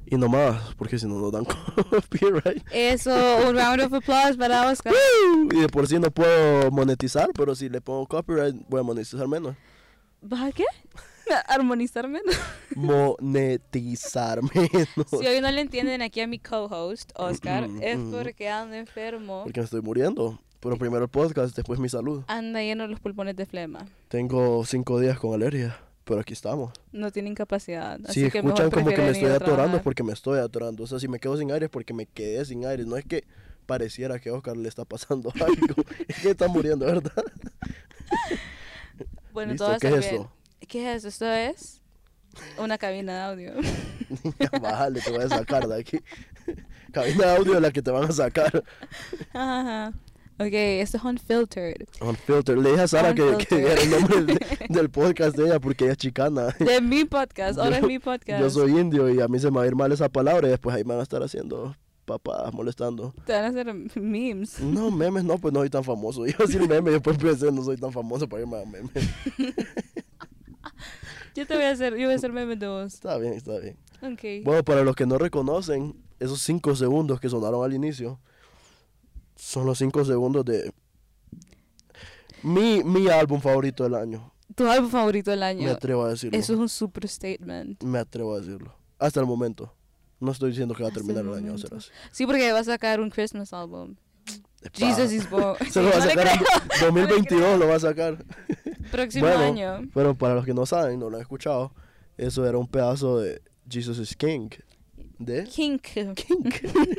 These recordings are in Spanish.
Y no más, porque si no nos dan copyright. Eso, un round of applause para Oscar. Y de por sí no puedo monetizar, pero si le pongo copyright voy a monetizar menos. ¿Vas a qué? ¿Armonizar menos? Monetizar menos. Si hoy no le entienden aquí a mi co-host, Oscar, es porque anda enfermo. Porque me estoy muriendo. Pero primero el podcast, después mi salud. Anda lleno de los pulmones de flema. Tengo 5 días con alergia, pero aquí estamos. No tiene incapacidad. Si así que escuchan mejor como que me prefieren ir estoy a atorando trabajar. es porque me estoy atorando. O sea, si me quedo sin aire es porque me quedé sin aire. No es que pareciera que a Oscar le está pasando algo. Es que está muriendo, ¿verdad? Bueno, ¿Listo? todo va a ¿Qué estar es bien. esto? ¿Qué es? Esto es una cabina de audio. Bájale, te voy a sacar de aquí. Cabina de audio es la que te van a sacar. Ajá. Ok, esto es Unfiltered. Unfiltered. Le dije a Sara que Unfiltered. era el nombre del podcast de ella porque ella es chicana. De mi podcast, ahora es mi podcast. Yo soy indio y a mí se me va a ir mal esa palabra y después ahí me van a estar haciendo papás molestando. Te van a hacer memes. No, memes no, pues no soy tan famoso. Iba a decir memes y después pensé, no soy tan famoso para irme a memes. Yo voy a hacer memes de vos. Está bien, está bien. Ok. Bueno, para los que no reconocen, esos 5 segundos que sonaron al inicio son los 5 segundos de mi álbum favorito del año. Tu álbum favorito del año. Me atrevo a decirlo. Eso es un super statement. Me atrevo a decirlo. Hasta el momento. No estoy diciendo que va a Hasta terminar el el año, va a ser momento. así. Sí, porque va a sacar un Christmas album. Epa. Jesus is born. Se lo va a No le sacar en creo. 2022, lo va a sacar. Próximo Bueno, año. pero para los que no saben, no lo han escuchado, eso era un pedazo de Jesus is King. ¿De? Kink. King.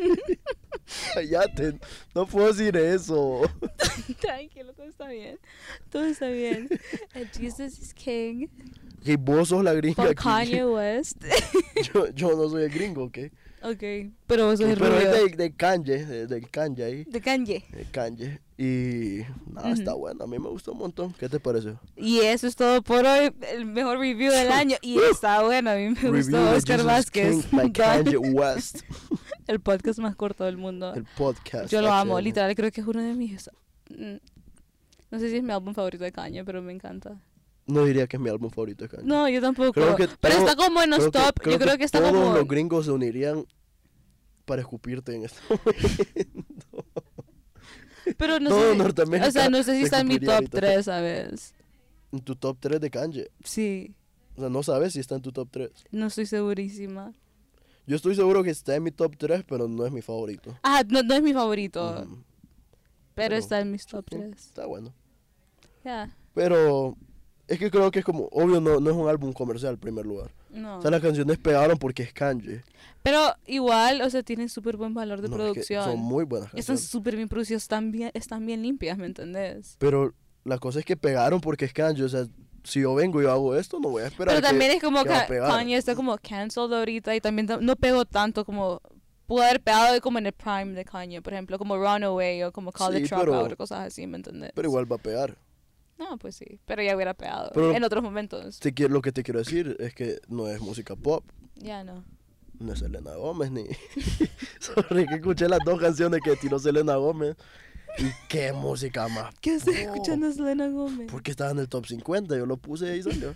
Cállate, no puedo decir eso. Tranquilo, todo está bien. Todo está bien. Jesus is King. Y vos sos la gringa Por aquí. Kanye West. Yo no soy el gringo, ¿ok? Ok. Pero vos sos el Pero rubio. es de Kanye, del Kanye ahí. De Kanye. De Kanye. Y nada, está bueno. A mí me gustó un montón. ¿Qué te pareció? Y eso es todo por hoy. El mejor review del año. Y está bueno. A mí me Review gustó de Oscar Jesus Vázquez. King by Kanye West. El podcast más corto del mundo. El podcast. Yo lo amo. HM. Literal, creo que es uno de mis... No sé si es mi álbum favorito de Kanye, pero me encanta. No diría que es mi álbum favorito de Kanye. No, yo tampoco. Creo que Pero todo- está como en los top. Yo creo que está todos como... los gringos se unirían para escupirte en este momento. Pero no Todo sé. Norteamérica O sea, no sé si se está en mi escupiría top ahorita. 3, ¿sabes? En tu top 3 de Kanye. Sí. O sea, no sabes si está en tu top 3. No estoy segurísima. Yo estoy seguro que está en mi top 3, pero no es mi favorito. Ah, no es mi favorito. Ujú. Pero Pero, está en mis top sí, 3. Está bueno. Ya. Pero es que creo que es como, obvio, no es un álbum comercial en primer lugar. No. O sea, las canciones pegaron porque es Kanye. Pero igual, o sea, tienen súper buen valor de No, es que producción. son muy buenas Están canciones. súper bien producidos, están bien limpias, ¿me entendés? Pero la cosa es que pegaron porque es Kanye. O sea, si yo vengo y yo hago esto, no voy a esperar Pero también es como que va a que pegar. Kanye está como cancelled ahorita y también no pegó tanto como... Pudo haber pegado como en el prime de Kanye, por ejemplo, como Runaway o como Call the Sí, Dropout pero- o cosas así, ¿me entendés? Pero igual va a pegar. No, pues sí, pero ya hubiera pegado Pero- en otros momentos. Lo que te quiero decir es que no es música pop. Ya no. No es Selena Gómez ni... Sorry, que escuché las 2 canciones que tiró Selena Gómez. Y qué música más. ¿Qué estás pop. escuchando a Selena Gómez? Porque estaba en el top 50, yo lo puse y ahí salió.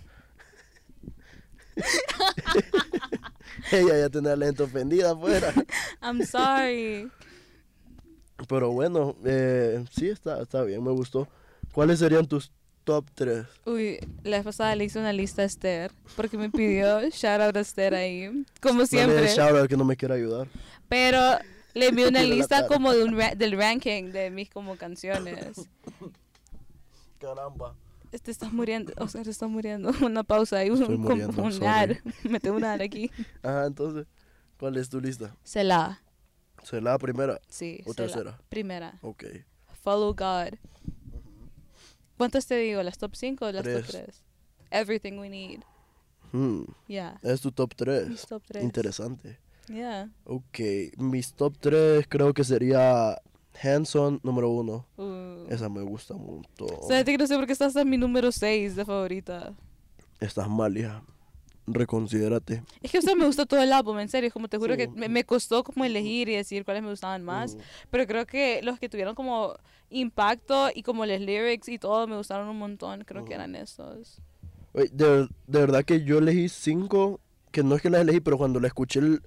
Ella ya tenía la gente ofendida afuera. I'm sorry. Pero bueno, sí, está bien, me gustó. ¿Cuáles serían tus top 3? Uy, la vez pasada le hice una lista a Esther porque me pidió shout out a Esther ahí, como siempre. Shout que no me quiere ayudar. Pero le envié una Mira la lista cara. como de del ranking de mis como canciones. Caramba. Te estás muriendo, Oscar, te está muriendo. Una pausa ahí, Estoy muriendo, un sorry. ar. Mete un ar aquí. Ajá, entonces, ¿cuál es tu lista? Selah, ¿Será la primera? sí. ¿O Selah. tercera? Primera. Ok. Follow God. ¿Cuántas te digo? ¿Las top 5 o las top 3. 3? Everything We Need. Yeah. Es tu top 3. Mis top 3. Interesante. Yeah. Ok, mis top 3 creo que sería Hanson número 1. Esa me gusta mucho. ¿Sabes que no sé por qué estás en mi número 6 de favorita? Estás mal, hija. Reconsidérate. Es que me gusta todo el álbum, en serio. Como te juro Sí. que me costó como elegir y decir cuáles me gustaban más. Pero creo que los que tuvieron como impacto y como los lyrics y todo me gustaron un montón. Creo que eran esos. Oye, de verdad que yo elegí 5, que no es que las elegí, pero cuando la escuché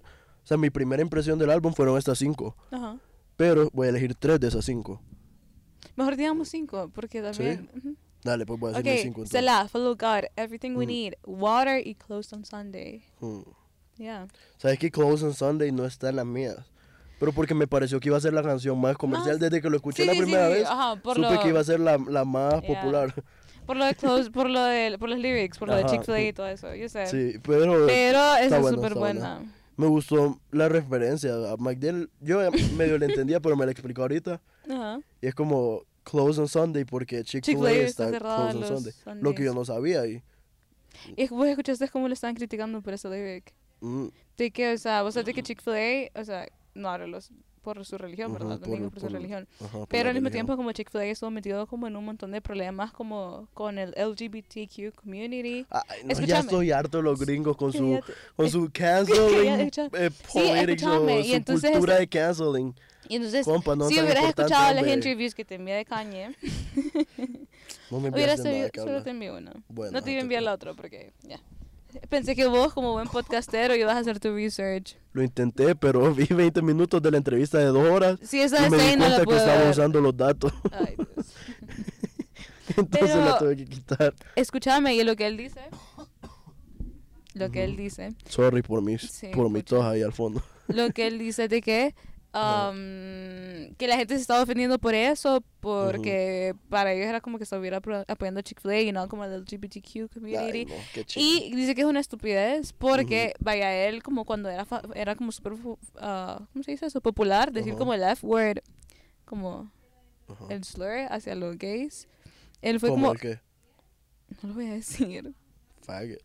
O sea, mi primera impresión del álbum fueron estas 5. Ajá. Pero voy a elegir 3 de esas 5. Mejor digamos 5, porque también... ujú. Dale, pues voy a decir mis 5 Ok, entonces. Selah, Follow God, Everything We Mm. Need, Water y Closed on Sunday. Hmm. Yeah. Sabes que Close on Sunday no está en las mías. Pero porque me pareció que iba a ser la canción más comercial. Más- Desde que lo escuché Sí, la sí, primera sí, vez, ajá, supe que iba a ser la más Yeah. popular. Por lo de Close, por los lyrics, por lo de Ajá. Chick-fil-A y todo eso, yo sé. Sí, pero Pero esa es buena, súper está buena. me gustó la referencia a McDill. Yo medio la entendía, pero me la explicó ahorita. Ajá. Y es como Close on Sunday porque Chick-fil-A Chick-fil-A está está cerrada Close on los Sunday. Lo que yo Sundays. no sabía. Y, Y vos escuchaste cómo le estaban criticando por ese lyric. mm, De que, o sea, vos sabés de que Chick-fil-A, o sea, no ahora por su religión, Ujú, ¿verdad? También por su por- religión. ajá, por Pero la al mismo religión. tiempo como Chick-fil-A estuvo metido como en un montón de problemas como con el LGBTQ community. Ay, no, ya Escúchame. estoy harto de los gringos con su, Cállate. con su canceling escucha- Sí, politics o escúchame, y su entonces cultura de canceling. Y entonces, Compa, no si tan hubieras importante, escuchado las hombre. interviews que te envié de Kanye, No me hubieras enviaste nada sabido, que solo hablar. te envié una. Bueno, No te iba a te enviar creo. la otra porque ya. Pensé que vos, como buen podcastero, ibas a hacer tu research. Lo intenté, pero vi 20 minutos de la entrevista de 2 horas Si esa y me de di ahí no la cuenta que pude estaba ver. usando los datos. Ay, Dios. Entonces Pero- la tuve que quitar. Escúchame, y lo que él dice. Lo que él dice. Sorry por mis, Sí, por mi pucha. tos ahí al fondo. Lo que él dice de que. Que la gente se estaba ofendiendo por eso, porque para ellos era como que estuviera apoyando a Chick-fil-A y no como el LGBTQ community. Ay, no, qué chido. Y dice que es una estupidez porque, vaya, él como cuando era como súper, ¿cómo se dice eso? Popular, decir Ajá. como el F-word, como Ajá. el slur hacia los gays. Él fue ¿Cómo como, el qué? no lo voy a decir. Faggot.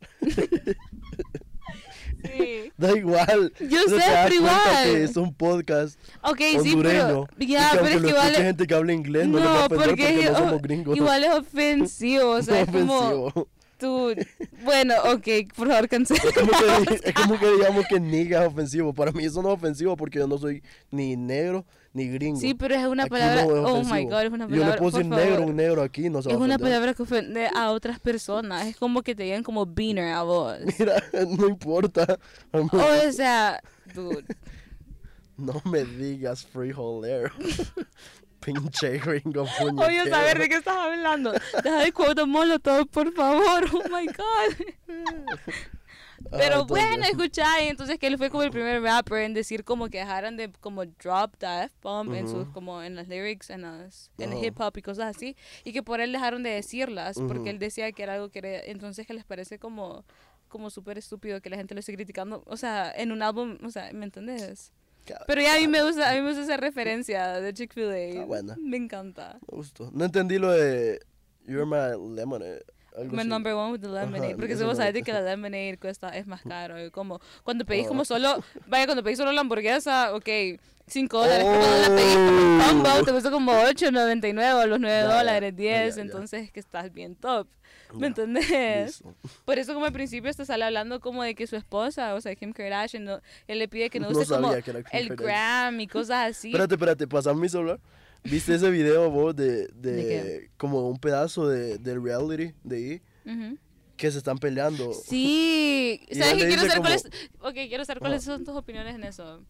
Sí. Da igual. Yo No sé, te das pero cuenta igual. que es un podcast Ok, sí, hondureño. pero, y ya, que pero aunque es lo que escuche igual, gente que habla inglés, no, les va a no, ofender porque no somos gringos. igual es ofensivo, o sea, No es como, ofensivo. tú, bueno, ok, por favor, cancela. Es como que digamos que nigga es ofensivo. Para mí eso no es ofensivo porque yo no soy ni negro ni gringo. Sí, pero es una Aquí palabra, no es oh my ofensivo. god, es una Yo le palabra, puedo por decir negro a favor. un negro aquí, no se va Es a una ofender. palabra que ofende a otras personas. Es como que te digan como beaner a vos. Mira, no importa. O sea, dude. No me digas frijolero. Pinche gringo puñetero. Oye, saber de qué estás hablando. Deja de quote Molotov, por favor. Oh my god. Pero bueno, escuchá, y entonces que él fue como el primer rapper en decir como que dejaran de como drop the F-bomb en sus, como en las lyrics, en el Ajá. hip hop y cosas así, y que por él dejaron de decirlas, Ujú. porque él decía que era algo que era, entonces que les parece como súper estúpido que la gente lo esté criticando, o sea, en un álbum, o sea, ¿me entendés? Pero ya a mí me gusta esa referencia de Chick-fil-A. Ah, buena. Me encanta. Me gustó. No entendí lo de You're my lemonade. Algo My así. number one with the lemonade. Ajá, Porque eso si vos no- sabés de que la lemonade es más caro. Y como cuando pedís Oh. como solo, vaya, cuando pedís solo la hamburguesa, ok, $5. Pero cuando la pedís como en combo, te cuesta como $8.99 o los $9, Ya, 10. ya. Entonces es que estás bien top. ¿Me Ya, entendés? listo. Por eso como al principio hasta sale hablando como de que su esposa, o sea, Kim Kardashian, él le pide que no No use como sabía que era Kim el Kardashian. gram y cosas así. Espérate, pasame mi celular. ¿Viste ese video vos ¿De qué? como un pedazo del reality de ahí Ujú. que se están peleando? Sí, Y ¿sabes él qué? le Quiero dice saber cuáles, como- ok, quiero saber cuáles son tus opiniones en eso.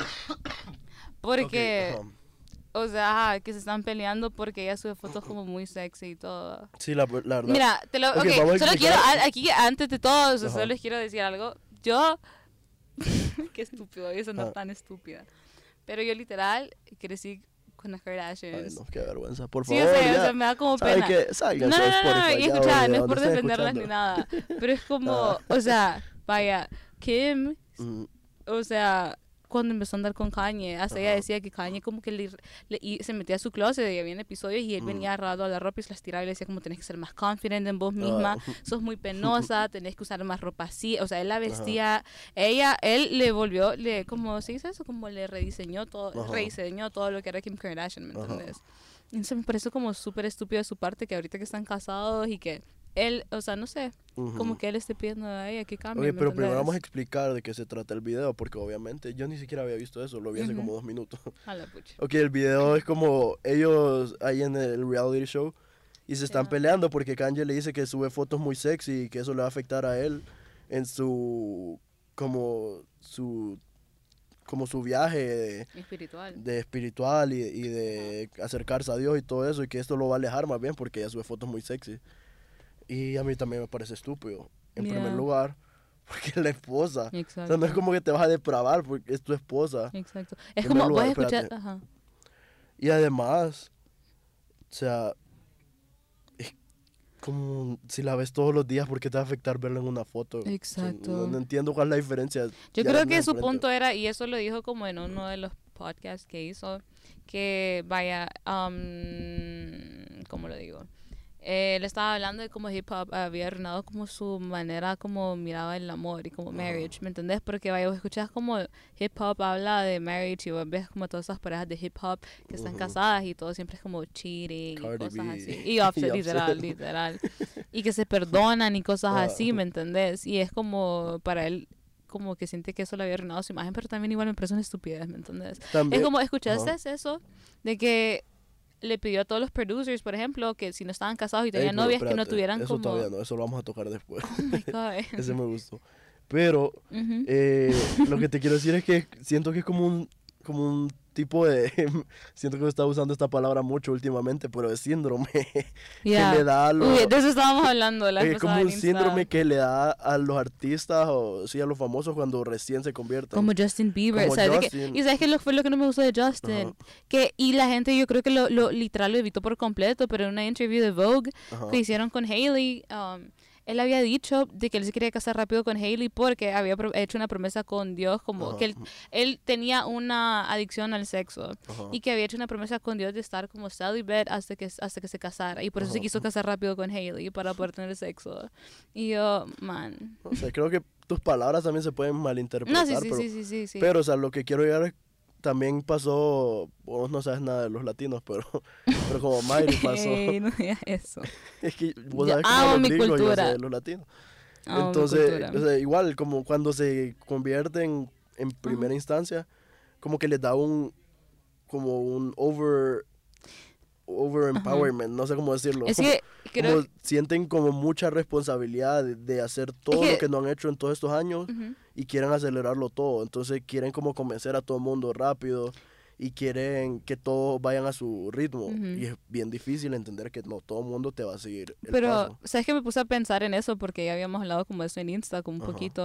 Porque, Ok, ajá. o sea, ajá, que se están peleando porque ella sube fotos como muy sexy y todo. Sí, la verdad. Mira, Ok, ok, vamos a solo quiero, explicar. aquí antes de todo, o sea, Ajá. solo les quiero decir algo. Yo, qué estúpido, voy a sonar Ajá. tan estúpida. Pero yo literal crecí con las Ay, Kardashians. no, qué vergüenza. Por Sí, favor, o sea, ya. me da como ¿Sabe pena. qué? No, Sálganse no, a no, Spotify, y ya, escucha, donde- no es donde por estén defenderlas ni escuchando. nada, pero es como, Ah. o sea, vaya, Kim, Mm, o sea, cuando empezó a andar con Kanye, hasta ella Ajá. decía que Kanye como que se metía a su closet y había episodios y él Mm. venía agarrado a la ropa y se las tiraba y le decía como tenés que ser más confident en vos misma, Ah. sos muy penosa, tenés que usar más ropa así, o sea, él la vestía, él le volvió, ¿cómo se dice eso? Como le rediseñó todo lo que era Kim Kardashian, ¿me Ajá. entiendes? Entonces me parece como súper estúpido de su parte que ahorita que están casados y que él, o sea, no sé, ujú. como que él esté pidiendo a ella que cambie, Oye, ¿me pero primero entendés? vamos a explicar de qué se trata el video, porque obviamente yo ni siquiera había visto eso, lo vi hace Ujú. como 2 minutos. A la pucha. Ok, el video es como ellos ahí en el reality show y se están Ya. peleando porque Kanye le dice que sube fotos muy sexy y que eso le va a afectar a él en su, como su como su viaje Espiritual. de espiritual y de acercarse a Dios y todo eso, y que esto lo va a alejar más bien porque ella sube fotos muy sexy. Y a mí también me parece estúpido, en primer lugar, porque es la esposa. Exacto. O sea, no es como que te vas a depravar porque es tu esposa. Exacto. Es En como, primer vas a lugar, escuchar, espérate. ajá. Y además, o sea, es como si la ves todos los días, ¿por qué te va a afectar verla en una foto? O sea, Exacto. no entiendo cuál es la diferencia. Yo Ya creo la que tenés su enfrente. punto era, y eso lo dijo como en uno de los podcasts que hizo, que vaya, ¿cómo lo digo? Él estaba hablando de cómo hip hop había arruinado como su manera como miraba el amor y como marriage, ¿me entendés? Porque vaya, vos escuchás como hip hop habla de marriage y vos ves como todas esas parejas de hip hop que están casadas y todo siempre es como cheating y Cardi cosas B. así. Y Offset, Y literal, Offset. literal. Y que se perdonan y cosas Ah. así, ¿me entendés? Y es como para él como que siente que eso le había arruinado su imagen, pero también igual me parece una estupidez, ¿me entendés? También, Es como, ¿escuchaste ajá. eso? De que le pidió a todos los producers, por ejemplo, que si no estaban casados y Ey, tenían pero novias, que no espérate, tuvieran eso como... todavía no, eso lo vamos a tocar después. Oh my God. Ese me gustó. Pero Ujú. lo que te quiero decir es que siento que es como un tipo de... siento que me está usando esta palabra mucho últimamente, pero es síndrome Yeah. que le da a los... Uy, de eso estábamos hablando la vez Es como pasada en un Insta. síndrome que le da a los artistas o sí a los famosos cuando recién se convierten. Como Justin Bieber, Como ¿sabes? Justin. Y ¿sabes qué fue lo que no me gustó de Justin? Ajá. Que, y la gente yo creo que lo literal lo evitó por completo, pero en una interview de Vogue Ajá. que hicieron con Hailey, él había dicho de que él se quería casar rápido con Hailey porque había hecho una promesa con Dios, como Ajá. que él tenía una adicción al sexo Ajá. y que había hecho una promesa con Dios de estar como celibate hasta que se casara y por eso se Ajá. quiso casar rápido con Hailey para poder tener sexo. Y yo, man. O sea, creo que tus palabras también se pueden malinterpretar, No, sí, pero, sí. pero, o sea, lo que quiero llegar es, también pasó, vos no sabes nada de los latinos, pero como Miley pasó, Ey, no digas eso. es que vos Yo sabes amo como los mi gringos, yo cultura. sé de los latinos. Amo mi Entonces, cultura. o sea, igual, como cuando se convierten en primera instancia, como que les da como un over empowerment, no sé cómo decirlo. Es que creo... Como sienten como mucha responsabilidad de hacer todo que- lo que no han hecho en todos estos años Ujú. y quieren acelerarlo todo. Entonces quieren como convencer a todo el mundo rápido y quieren que todos vayan a su ritmo. Ujú. Y es bien difícil entender que no todo el mundo te va a seguir el Pero, paso. ¿sabes que me puse a pensar en eso? Porque ya habíamos hablado como de eso en Insta, como un Ajá. poquito.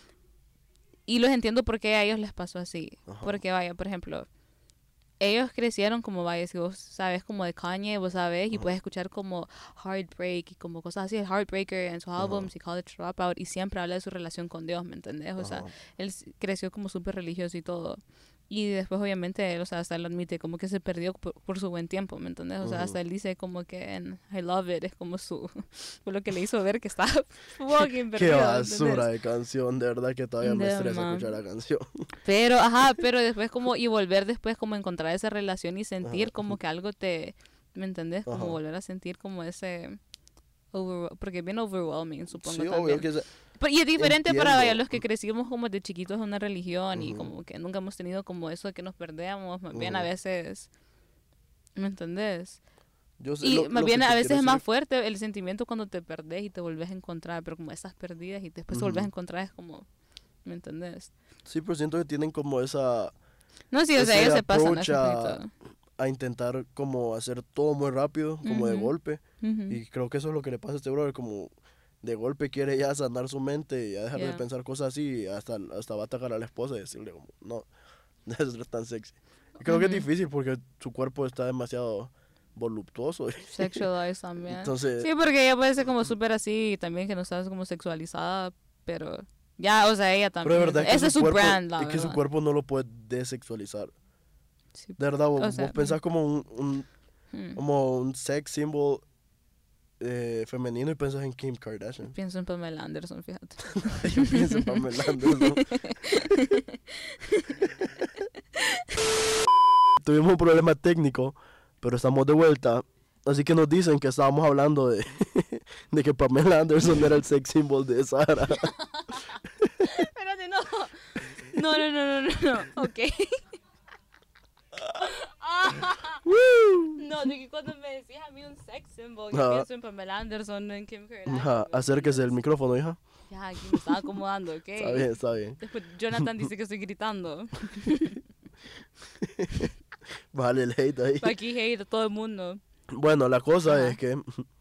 Y los entiendo por qué a ellos les pasó así. Ajá. Porque, vaya, por ejemplo, ellos crecieron como, vaya, si vos sabes como de Kanye, vos sabes, y Ajá. puedes escuchar como Heartbreak y como cosas así, el Heartbreaker en sus álbums y College Dropout, y siempre habla de su relación con Dios, ¿me entendés? O sea, Ajá. él creció como súper religioso y todo. Y después, obviamente, él, o sea, hasta él admite como que se perdió por su buen tiempo, ¿me entendés? O sea, Ujú. hasta él dice como que en I Love It es como fue lo que le hizo ver que estaba fucking Qué perdido, basura ¿entendés? de canción, de verdad que todavía me De estresa man. escuchar la canción. Pero, pero después como, y volver después como a encontrar esa relación y sentir Ajá. como que algo ¿me entendés? Como Ajá. volver a sentir como ese, porque es bien overwhelming, supongo Sí, también. obvio que Y es diferente para vaya, entiendo. los que crecimos como de chiquitos en una religión y Ujú. como que nunca hemos tenido como eso de que nos perdemos, más bien a Ujú. veces, ¿me entendés? yo sé Y lo más que bien te a veces quiero es más decir. fuerte el sentimiento cuando te perdés y te volvés a encontrar, pero como estás perdidas y después te volvés a Ujú. encontrar es como, ¿me entendés? Sí, pero siento que tienen como esa... No, sí, o sea, ese ellos se pasan approach eso a- poquito. a intentar como hacer todo muy rápido, como de Ujú. golpe. Ujú. Y creo que eso es lo que le pasa a este brother, como de golpe quiere ya sanar su mente y ya dejar de Yeah. pensar cosas así y hasta va a atacar a la esposa y decirle como, no, no es tan sexy. Y creo que es Ujú. difícil porque su cuerpo está demasiado voluptuoso. Sexualized también. Entonces, Sí, porque ella puede ser como súper así y también que no sabes como sexualizada, pero ya, o sea, ella pero también. de verdad Ese es su cuerpo, brand, la es que su verdad. cuerpo no lo puede desexualizar. Sí. De verdad, O vos sea, pensás como Mm. como un sex symbol femenino y pensás en Kim Kardashian. Pienso en Pamela Anderson, fíjate. Yo pienso en Pamela Anderson. Tuvimos un problema técnico, pero estamos de vuelta. Así que nos dicen que estábamos hablando de, de que Pamela Anderson era el sex symbol de Sara. Espérate, no. No. Ok. No, de que cuando me decís a mí un sex symbol, yo pienso en Pamela Anderson, en Kim Kardashian. Ajá, acérquese el micrófono, hija. Ya, aquí me estaba acomodando, ¿ok? Está bien, está bien. Después Jonathan dice que estoy gritando. Vale el hate ahí. Aquí hate a todo el mundo. Bueno, la cosa Ajá. es que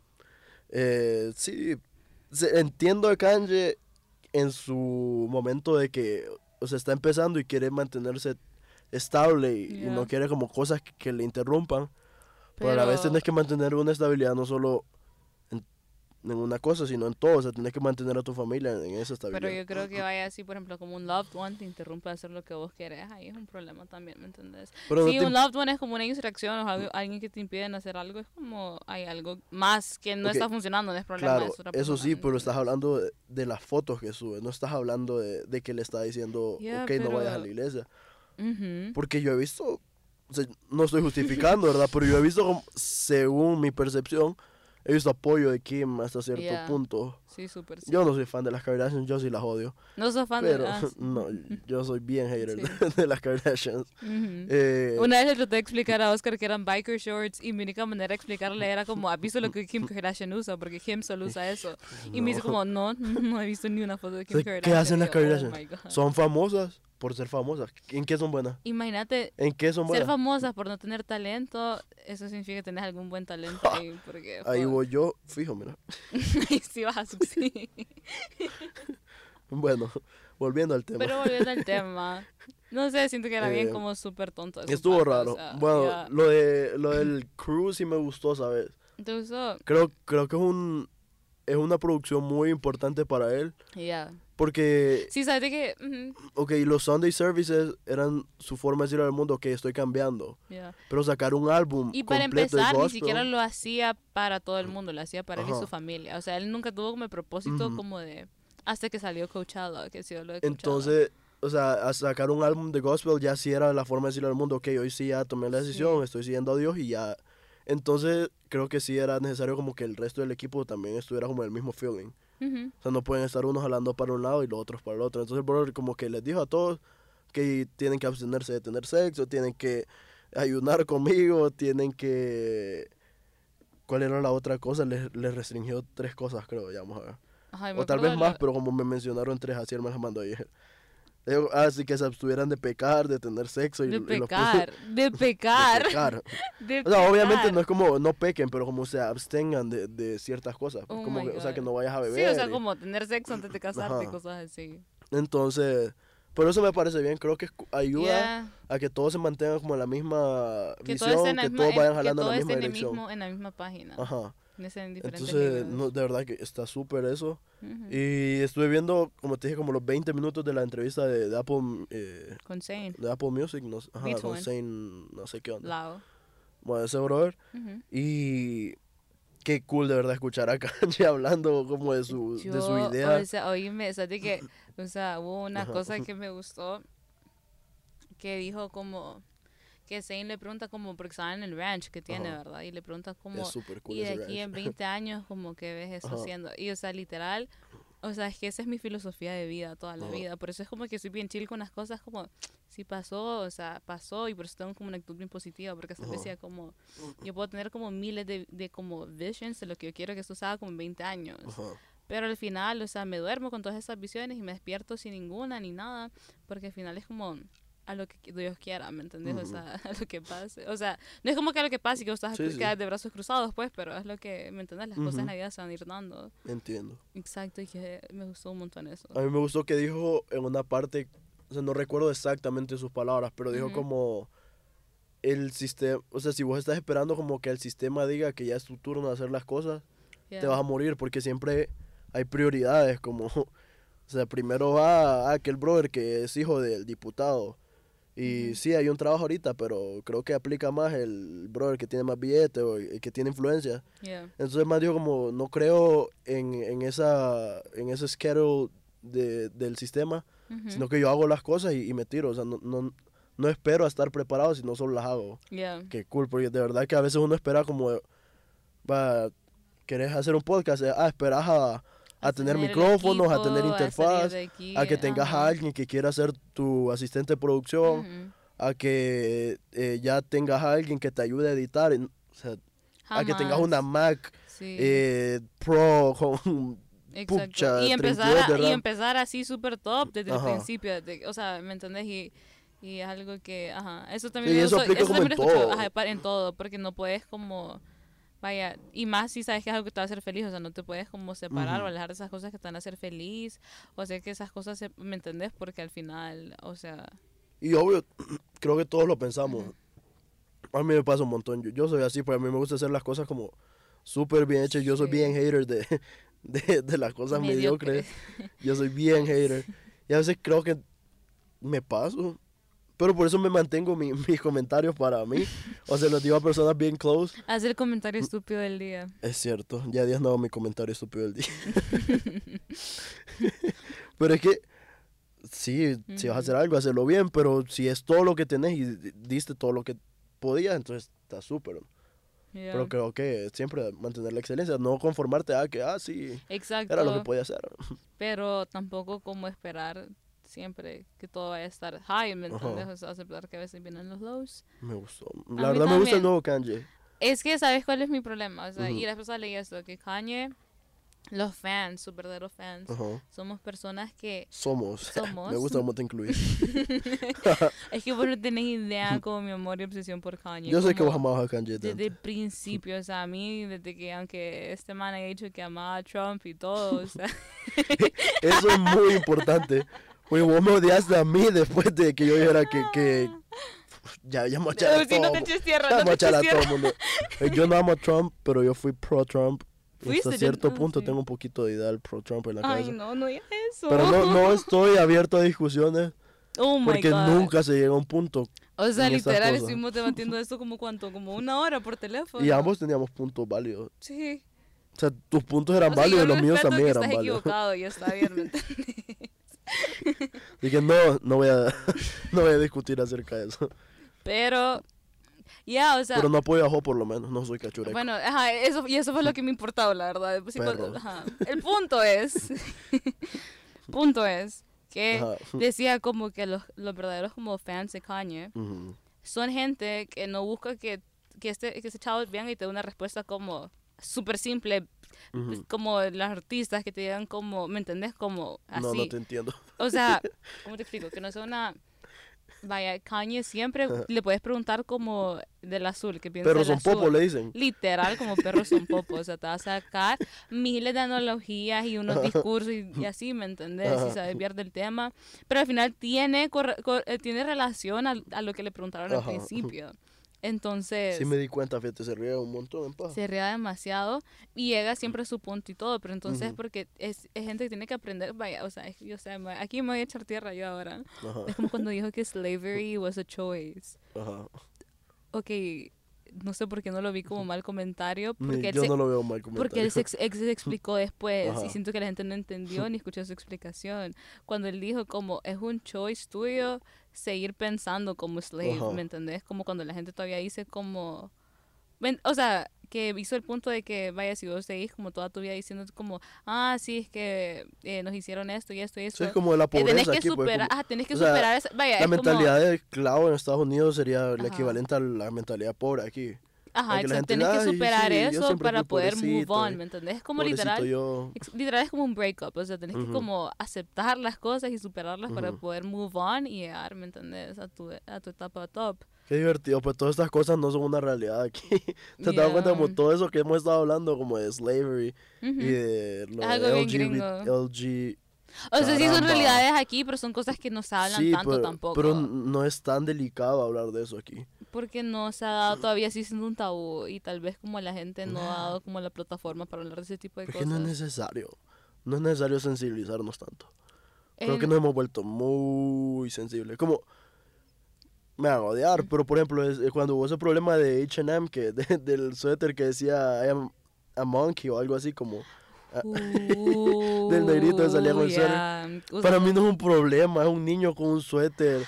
sí, entiendo a Kanye en su momento de que, o sea, está empezando y quiere mantenerse estable y no quiere como cosas que le interrumpan. Pero a la vez tenés que mantener una estabilidad no solo en una cosa, sino en todo. O sea, tenés que mantener a tu familia en esa estabilidad. Pero yo creo que vaya así, por ejemplo, como un loved one te interrumpe de hacer lo que vos querés. Ahí es un problema también, ¿me entendés? Pero Sí, no te- un loved one es como una distracción o alguien que te impiden hacer algo. Es como hay algo más que no Ok, está funcionando, no es problema Claro, de otra eso persona, sí, ¿me pero estás entendés? hablando de las fotos que sube. No estás hablando de que le está diciendo, Ya, ok, no vayas a la pero- iglesia. Ujú. Porque yo he visto, o sea, no estoy justificando, ¿verdad? Pero yo he visto, según mi percepción, he visto apoyo de Kim hasta cierto Ya. punto. Sí, súper sí. Yo no soy fan de las Kardashians, yo sí las odio. No sos fan Pero de... sí. no, yo soy bien hater Sí. de las Kardashians. Ujú. Eh, Una vez le traté de explicar a Oscar que eran biker shorts y mi única manera de explicarle era como, ¿has visto lo que Kim Kardashian usa? Porque Kim solo usa eso. Y me dice como, no he visto ni una foto de Kim ¿Qué Kardashian. hacen las Y yo, "Oh Kardashians? my God". Son famosas por ser famosas. ¿En qué son buenas? Imagínate, ¿En qué son ser buenas? famosas por no tener talento, eso significa que tenés algún buen talento ahí. Porque, Ahí fuck. voy yo, fijo, mira. Ahí sí vas a suceder. Bueno, volviendo al tema. Pero volviendo al tema, no sé, siento que era bien Eh, como súper tonto. de su Estuvo parte, o raro. sea, Bueno, ya. lo del crew sí me gustó, ¿sabes? ¿Te gustó? Creo que es una producción muy importante para él. Ya. Porque, Sí, sabes de que... ujú, ok, los Sunday Services eran su forma de decirle al mundo que estoy cambiando. ya. Pero sacar un álbum Y para completo empezar, de ni gospel, siquiera lo hacía para todo el mundo, lo hacía para él y Ajá. su familia. O sea, él nunca tuvo como el propósito Ujú. como de... Hasta que salió Coachella, que sí, lo de Coachella. Entonces, o sea, a sacar un álbum de gospel ya sí era la forma de decirle al mundo, ok, hoy sí ya tomé la decisión, Sí. estoy siguiendo a Dios y ya. Entonces, creo que sí era necesario como que el resto del equipo también estuviera como en el mismo feeling. Ujú. O sea, no pueden estar unos jalando para un lado y los otros para el otro. Entonces el brother como que les dijo a todos que tienen que abstenerse de tener sexo, tienen que ayunar conmigo, tienen que... ¿Cuál era la otra cosa? Les restringió 3 cosas, creo, ya vamos a ver. Ajá, y me O tal acuerdo vez de más, la- pero como me mencionaron 3, así él me las mandó ayer. Así que se abstuvieran de pecar, de tener sexo y De y los puso- pecar, de pecar, de pecar. de O sea, obviamente pecar. no es como no pequen, pero como se abstengan de ciertas cosas. Oh como my que, o sea, que God. no vayas a Sí, beber. o sea, y- como tener sexo antes de casarte y Ajá. cosas así. Entonces, por eso me parece bien. Creo que ayuda Yeah. a que todos se mantengan como en la misma Que todos visión, estén en la que misma, todos vayan que jalando en todos la misma estén dirección. en la misma página. Ajá. No estén en diferentes Entonces, libros. no, de verdad que está súper eso. Ujú. Y estuve viendo, como te dije, como los 20 minutos de la entrevista de Apple, Con Zane, de Apple Music, no, ajá, Beats con One. Zane, no sé qué onda. Lao. Bueno, ese brother. Ujú. Y qué cool de verdad escuchar a Kanye hablando como de su idea. O sea, oíme, o sea, de que, o sea, hubo una Ajá. cosa que me gustó que dijo como que Zane le pregunta como porque estaba en el ranch que tiene, Ajá. ¿verdad? Y le pregunta como Es súper cool y de ese aquí en ranch. 20 años como que ves eso Ajá. haciendo. Y o sea, literal, o sea, es que esa es mi filosofía de vida toda la Ajá. vida. Por eso es como que soy bien chill con las cosas como si pasó, o sea, pasó y por eso tengo como una actitud bien positiva porque se Ajá. decía como yo puedo tener como miles de como visions de lo que yo quiero que esto se haga como en 20 años. Ajá. Pero al final, o sea, me duermo con todas esas visiones y me despierto sin ninguna ni nada, porque al final es como a lo que Dios quiera, ¿me entendés? O sea, a lo que pase. O sea, no es como que a lo que pase y que vos estás Sí, sí. quedas de brazos cruzados, pues, pero es lo que, ¿me entendés? Las cosas en Ujú. la vida se van a ir dando. Entiendo. Exacto, y que me gustó un montón eso. A mí me gustó que dijo en una parte, o sea, no recuerdo exactamente sus palabras, pero dijo Ujú. como el sistema, o sea, si vos estás esperando como que el sistema diga que ya es tu turno de hacer las cosas, Yeah. te vas a morir porque siempre hay prioridades, como, o sea, primero va aquel brother que es hijo del diputado. Y Ujú. sí, hay un trabajo ahorita, pero creo que aplica más el brother que tiene más billete o el que tiene influencia. Yeah. Entonces más dijo como, no creo en ese schedule del sistema, Ujú. sino que yo hago las cosas y me tiro. O sea, no espero a estar preparado, sino solo las hago. Yeah. Qué cool, porque de verdad que a veces uno espera como, va, querés hacer un podcast, esperas a tener el micrófonos, a equipo, tener salir interfaz, de aquí, a que tengas ajá. a alguien que quiera ser tu asistente de producción, Ujú. a que ya tengas a alguien que te ayude a editar, o sea, a que tengas una Mac Pro con pucha, y empezar así súper top desde el principio, o sea, ¿me entendés? Y es algo que, eso también eso aplica como en todo. En todo, porque no puedes como, vaya, y más si sabes que es algo que te va a hacer feliz, o sea, no te puedes como separar o alejar de esas cosas que te van a hacer feliz, o hacer que esas cosas, ¿me entendés? Porque al final, o sea... Y obvio, creo que todos lo pensamos. A mí me pasa un montón, yo soy así, pues a mí me gusta hacer las cosas como súper bien hechas, yo soy bien hater de las cosas mediocres, yo soy bien hater, y a veces creo que me paso, pero por eso me mantengo mis comentarios para mí, o sea, los digo a personas bien close. Haz el comentario estúpido del día. Es cierto, ya días no hago mi comentario estúpido del día. Pero es que, sí, si vas a hacer algo, hazlo bien, pero si es todo lo que tenés y diste todo lo que podías, entonces está súper. Yeah. Pero creo que siempre mantener la excelencia, no conformarte a que, sí, exacto, era lo que podía hacer. Pero tampoco como esperar siempre que todo vaya a estar high, ¿me entiendes? O sea, aceptar que a veces vienen los lows. Me gustó. La verdad me gusta el nuevo Kanye. Es que, ¿sabes cuál es mi problema? O sea, y la persona leí esto, que Kanye, los fans, sus verdaderos fans, somos personas que... Somos. Me gusta cómo te incluís. Es que vos no tenés idea como mi amor y obsesión por Kanye. Yo sé que vos amabas a Kanye. Desde el principio, o sea, a mí, desde que, aunque este man haya dicho que amaba a Trump y todo, o sea... Eso es muy importante. Porque vos me odiaste a mí después de que yo dijera que ya mochara a todo. No te eches tierra, no te eches tierra. Todo mundo. Yo no amo a Trump, pero yo fui pro-Trump. Hasta cierto punto tengo un poquito de ideal pro-Trump en la cabeza. Ay, no digas eso. Pero no estoy abierto a discusiones. Oh my porque God. nunca se llega a un punto. O sea, literal, estuvimos debatiendo esto como ¿cuánto? Como 1 hora por teléfono. Y ambos teníamos puntos válidos. Sí. O sea, tus puntos eran válidos y los míos también eran válidos. Estás equivocado y está bien, ¿me entendés? Dije, no voy a discutir acerca de eso. Pero... o sea... Pero no apoyo a Jo por lo menos, no soy cachureco. Bueno, eso fue lo que me importaba, la verdad. Pues, el punto es... que decía como que los verdaderos como fans de Kanye son gente que no busca que ese chavo venga y te dé una respuesta como súper simple, como los artistas que te digan como, ¿me entendés? Como así. No te entiendo. O sea, ¿cómo te explico? Que no sea una... Vaya, Kanye siempre le puedes preguntar como del azul, que piensa perros son popo, le dicen. Literal, como perros son popo. O sea, te va a sacar miles de analogías y unos discursos y así, ¿me entendés? Y se desviar del tema. Pero al final tiene relación a lo que le preguntaron al principio. Entonces... Sí me di cuenta, fíjate, se ría un montón en paz. Se ría demasiado y llega siempre a su punto y todo, pero entonces porque es gente que tiene que aprender, vaya, o sea, aquí me voy a echar tierra yo ahora. Es como cuando dijo que slavery was a choice. Ok, no sé por qué no lo vi como mal comentario. Porque yo no lo veo mal comentario. Porque él se explicó después y siento que la gente no entendió ni escuchó su explicación. Cuando él dijo como es un choice tuyo seguir pensando como slave, ¿me entendés? Como cuando la gente todavía dice como... O sea, que hizo el punto de que, vaya, si vos seguís como toda tu vida diciendo como, sí, es que nos hicieron esto y esto y eso. Sí, es como de la pobreza tenés que aquí, superar, pues, tenés que superar esa, vaya, la mentalidad de esclavo en Estados Unidos sería el equivalente a la mentalidad pobre aquí. Exacto, tenés que superar eso para poder move on, ¿me entendés? Es como literal es como un breakup, o sea, tenés que como aceptar las cosas y superarlas para poder move on y llegar, ¿me entendés? A tu etapa top. Qué divertido, pues todas estas cosas no son una realidad aquí. ¿Te das cuenta como todo eso que hemos estado hablando como de slavery y de lo LG? O sea, sí son realidades aquí, pero son cosas que no se hablan tanto tampoco. Pero no es tan delicado hablar de eso aquí. Porque no se ha dado todavía así siendo un tabú y tal vez como la gente no ha dado como la plataforma para hablar de ese tipo de cosas. Porque no es necesario sensibilizarnos tanto. Creo que nos hemos vuelto muy sensibles. Como, me van a odiar, pero por ejemplo, cuando hubo ese problema de H&M, del suéter que decía I am a monkey o algo así como... del negrito que salía con el suéter. Para mí no es un problema, es un niño con un suéter.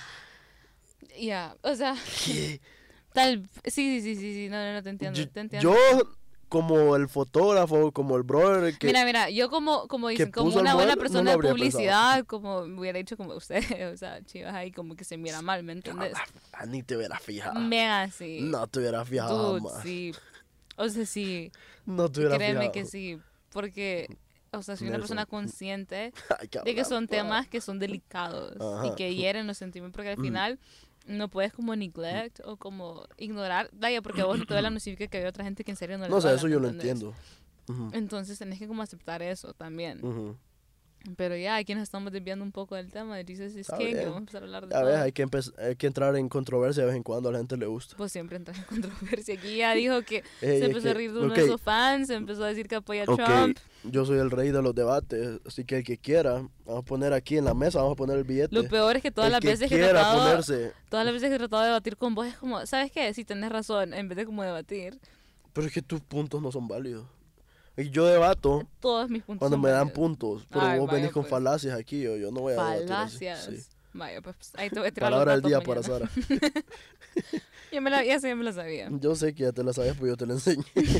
O sea... ¿Qué? Sí, no, te entiendo. Yo como el fotógrafo, como el brother que... Mira, yo como dicen, como puso el una buena modelo, persona no de lo habría publicidad, como me hubiera dicho como usted, o sea, chivas ahí como que se mira mal, ¿me entiendes? Ni te hubieras fijado. Mega, sí. No te hubieras fijado Dude, jamás. sí. O sea, sí. No te hubieras Créeme fijado. que sí. Porque, o sea, soy una Nelson. persona consciente Hay que de que hablar, son pa. temas que son delicados y Ajá. que hieren los sentimientos, porque al final no puedes como neglect o como ignorar, vaya, porque a vos no te da la notificación que hay otra gente que en serio no le No sé, vale, eso ¿me yo lo entendés? entiendo. Ujú, Entonces tenés que como aceptar eso también. ujú. Pero ya, aquí nos estamos desviando un poco del tema de Jesus is Está King, que bien. vamos a empezar a hablar de Ya ves, todo. hay que entrar en controversia de vez en cuando, a la gente le gusta. Pues siempre entras en controversia. Aquí ya dijo que Ey, se es empezó a que- reír de uno ok, de sus fans, se empezó a decir que apoya a ok, Trump. yo soy el rey de los debates, así que el que quiera, vamos a poner aquí en la mesa, vamos a poner el billete. Lo peor es que todas El las que veces que he quiera tratado, ponerse, todas las veces que he tratado de debatir con vos es como, ¿sabes qué? Si tenés razón, en vez de como debatir, pero es que tus puntos no son válidos. Y yo debato todos mis puntos cuando son me dan válidos. puntos, pero Ay, vos venís vaya, con pues. falacias aquí, yo no voy a debatir así. Falacias. Sí. Vaya, pues ahí te voy a tirar Palabra los del datos día para mañana. Sara. Ya sí, ya me la sabía. Yo sé que ya te la sabes, pues yo te la enseñé.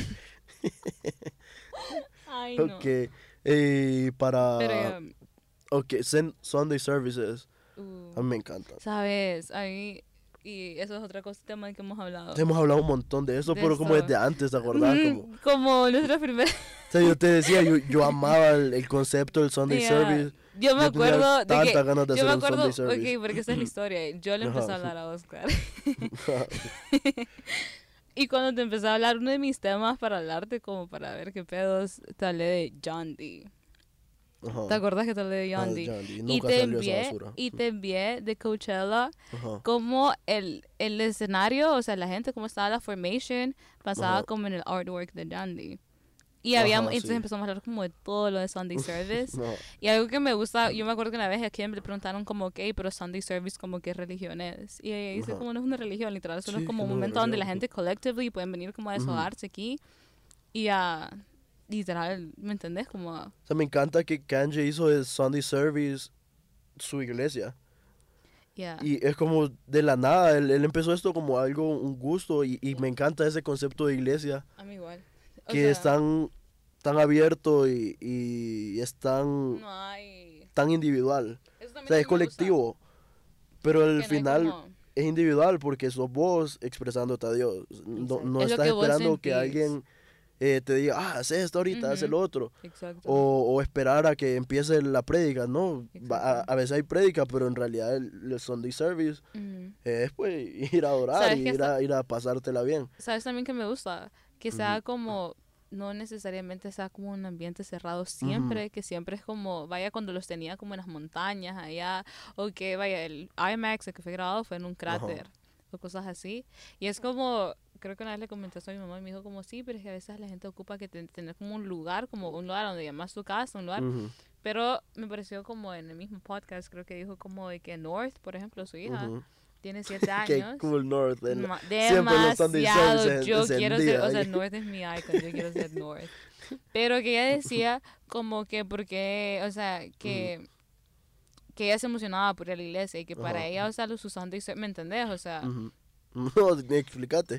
Ay, no. Ok, para... Pero ya, Ok, Sunday Services, a mí me encantan. sabes, a mí, y eso es otra cosa, tema del que hemos hablado. Hemos hablado un montón de eso, De pero como eso. desde antes, ¿te acordás? Como nuestra primera... O sea, yo te decía, yo amaba el concepto del Sunday Ya, Service. Yo me Yo tenía acuerdo de tantas que... ganas de Yo hacer me un acuerdo... Sunday service. Ok, porque esa es la historia. Yo le empecé a Ajá. hablar a Oscar. Y cuando te empecé a hablar, uno de mis temas para hablarte, como para ver qué pedos, te hablé de John D. Ajá. ¿Te acuerdas que te hablé de Ah, John de D? John D. Y Nunca te salió esa envié, basura. y te envié de Coachella Ajá. como el escenario, o sea, la gente, como estaba la formation, pasaba Ajá. como en el artwork de John D. Y Ajá, entonces sí. empezamos a hablar como de todo lo de Sunday Service. No. Y algo que me gusta, yo me acuerdo que una vez a Kim le preguntaron como, ok, pero Sunday Service como qué religión es. Y ella dice Ajá. como no es una religión, literal, solo Sí, es como que un no es una momento donde la religión. gente collectively pueden venir como a desahogarse aquí. Y a, literal, ¿me entendés? Como a, O sea, me encanta que Kanye hizo de Sunday Service su iglesia. yeah. Y es como de la nada, él empezó esto como algo, un gusto, y me encanta ese concepto de iglesia, A mí igual. O que sea, es tan abierto y es tan no hay... individual. Eso O también sea, a es mí me gusta, colectivo, pero que al no hay final como- es individual porque sos vos expresándote a Dios. No, Exacto. no Es lo estás que vos esperando que sentís. alguien te diga, haz esto ahorita, haz el Ujú. otro. Exacto. O esperar a que empiece la prédica, ¿no? Exacto. A veces hay prédica, pero en realidad el Sunday Service Ujú. es pues ir a adorar ¿Sabes y qué ir a pasártela bien. ¿Sabes también que me gusta? Que sea como, no necesariamente sea como un ambiente cerrado siempre, que siempre es como, vaya cuando los tenía como en las montañas allá, o que vaya, el IMAX, el que fue grabado fue en un cráter, o cosas así. Y es como, creo que una vez le comenté eso a mi mamá y me dijo como, sí, pero es que a veces la gente ocupa que tener como un lugar donde llamas tu casa, un lugar. Ujú, Pero me pareció como en el mismo podcast, creo que dijo como de que North, por ejemplo, su hija, ujú. tiene 7 Qué años. cool North. Siempre los Sunday Demasiado. Services Yo quiero ser, o sea, encendida. North es mi icon, yo quiero ser North. Pero que ella decía como que porque, o sea, que ella se emocionaba por ir a la iglesia y que para Ajá. ella, o sea, su Sunday Service, ¿me entendés? O sea, Ujú. No, explícate.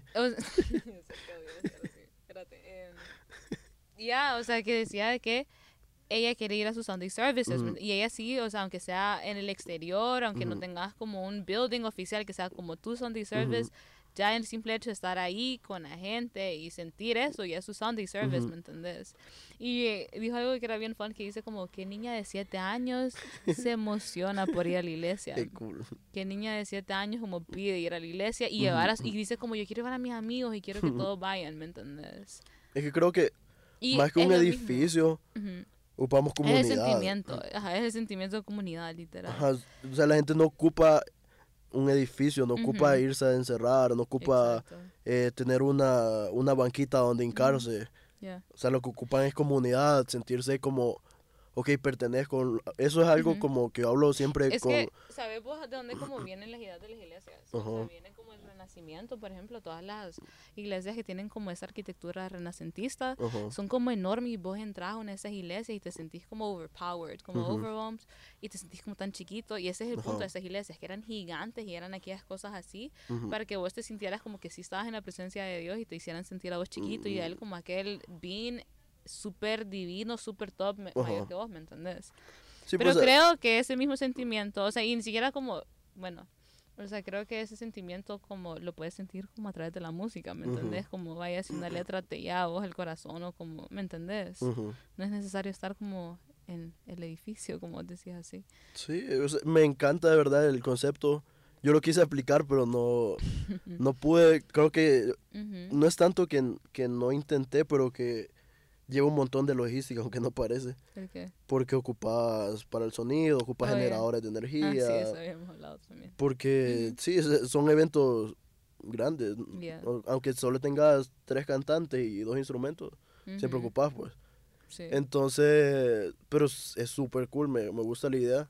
Espérate. Ya, o sea, que decía de que ella quiere ir a sus Sunday services Ujú. y ella sí, o sea, aunque sea en el exterior, aunque no Ujú. tengas como un building oficial que sea como tu Sunday service, ya el simple hecho de estar ahí con la gente y sentir eso ya es su Sunday service, Ujú. ¿me entendés? Y dijo algo que era bien fun, que dice como que niña de 7 años se emociona por ir a la iglesia. Qué cool. Que niña de 7 años como pide ir a la iglesia y llevar y dice como yo quiero llevar a mis amigos y quiero que todos vayan, ¿me entendés? Es que creo que Y más que es un lo mismo. edificio, Ujú. ocupamos comunidad. Es el sentimiento, ajá, es el sentimiento de comunidad, literal. Ajá, o sea, la gente no ocupa un edificio, no ocupa Ujú. irse a encerrar, no ocupa Exacto. tener una banquita donde hincarse. Yeah. O sea, lo que ocupan es comunidad, sentirse como ok, pertenezco. Eso es algo como que hablo siempre Es con... que, ¿sabes vos de dónde como vienen las ideas de las iglesias? O sea, vienen como el Renacimiento, por ejemplo, todas las iglesias que tienen como esa arquitectura renacentista son como enormes y vos entras a una de esas iglesias y te sentís como overpowered, como overwhelmed y te sentís como tan chiquito y ese es el punto de esas iglesias, que eran gigantes y eran aquellas cosas así para que vos te sintieras como que sí estabas en la presencia de Dios y te hicieran sentir a vos chiquito y a él como aquel being súper divino, súper top, mayor que vos, ¿me entendés? Sí, pero pues, creo que ese mismo sentimiento, o sea, y ni siquiera como, bueno, o sea, creo que ese sentimiento como lo puedes sentir como a través de la música, ¿me entendés? Como vaya, si una letra te lleva a vos el corazón o como, ¿me entendés? No es necesario estar como en el edificio, como decías así. Sí, o sea, me encanta de verdad el concepto. Yo lo quise aplicar, pero no pude. Creo que no es tanto que no intenté, pero que lleva un montón de logística, aunque no parece. ¿Por qué? Porque ocupas para el sonido, ocupas generadores de energía. Ah, sí, eso habíamos hablado también. Porque sí, son eventos grandes. Aunque solo tengas 3 cantantes y 2 instrumentos, siempre ocupas, pues. Sí. Entonces, pero es súper cool, me gusta la idea.